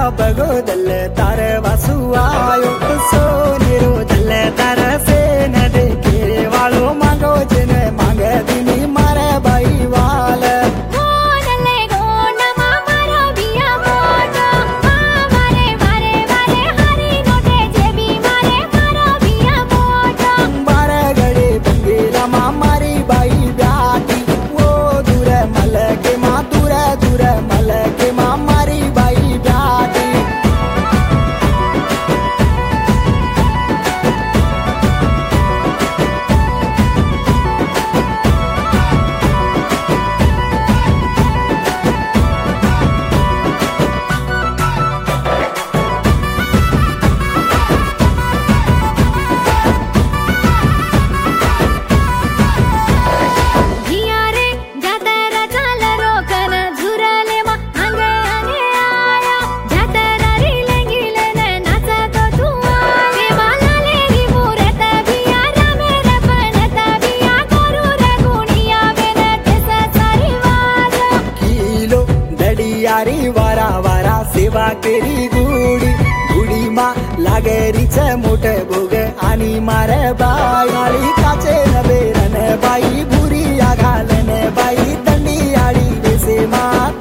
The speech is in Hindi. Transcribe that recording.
बगो दल तार वासु आयो सोने रो दल तार से न देखे वालो मांगो जन मांग दिनी मारे बाई वाल यारी वारा वारा सेवा केली गुडी गुडी मा लागेरी च मोठे भोग आणि मारे बाई काचे नबेरन बाई भुरी घालन बाई दंडी आडी बेसे मा